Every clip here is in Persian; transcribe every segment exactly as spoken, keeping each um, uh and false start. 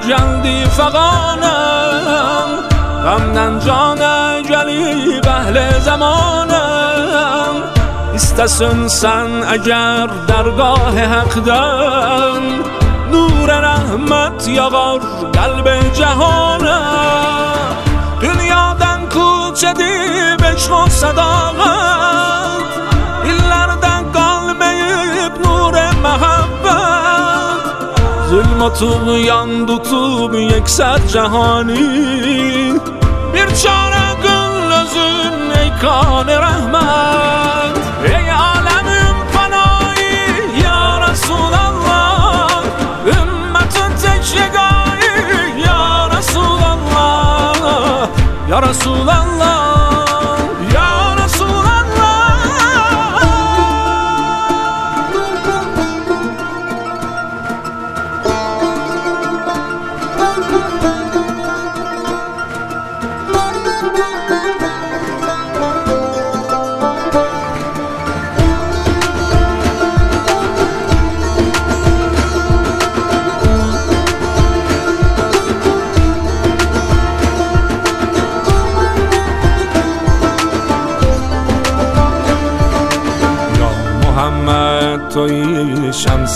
جلدي فغانم غمدن جان اجلی بهل زمانم استسن سن اگر درگاه حقدن نور رحمت یاغار قلب جهانم dünyadan kuch edip eşq و صداقت illerden kalmayıp nur محبت zulm و tuğyan tutup yekser cehani bir çare kıl özün ey kan rahmet ey alemin fanayı ya Resulallah ümmetin tek yegâi ya Resulallah ya Resulallah ya Resulallah توی شمس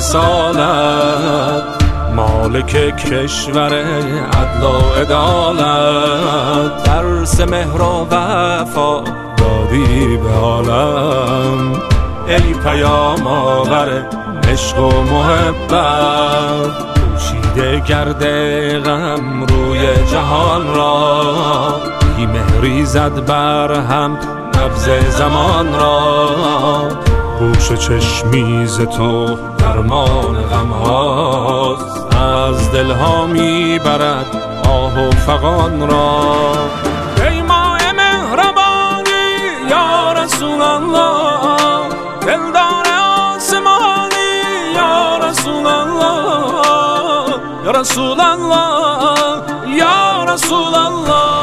رسالت مالک کشور عدل و عدالت درس مهر و وفا دادی به عالم ای پیام آور عشق و محبت پوشیده کرده غم روی جهان را بی مهری زد بر هم نبض زمان را گوش چشمیز تو درمان غم هاست از دلها میبرد آه و فغان را ای ماه مهربانی یا رسول الله دلدار آسمانی یا رسول الله یا رسول الله یا رسول الله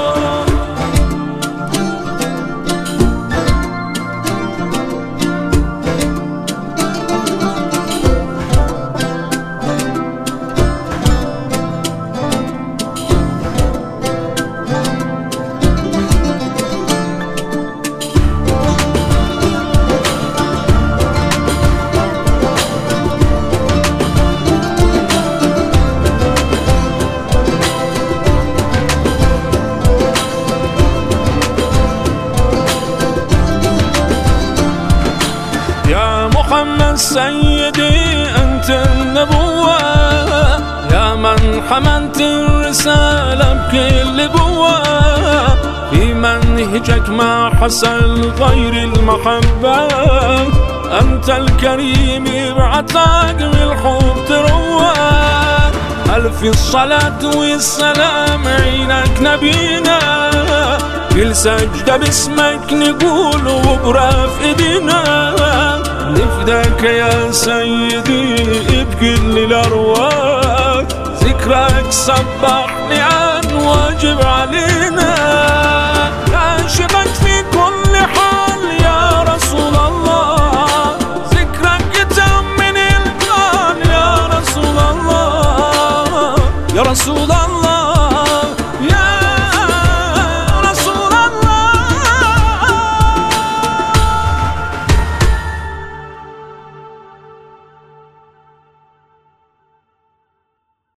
محمد سيدي أنت النبوة يا من حملت الرسالة بكل قوة في منهجك ما حصل غير المحبة أنت الكريم بعطاك بالحب تروى ألف الصلاة والسلام عينك نبينا كل سجدة باسمك نقول وبرا في ايدينا نفداك يا سيدي بكل الأرواح ذكرك صبحني عن واجب علينا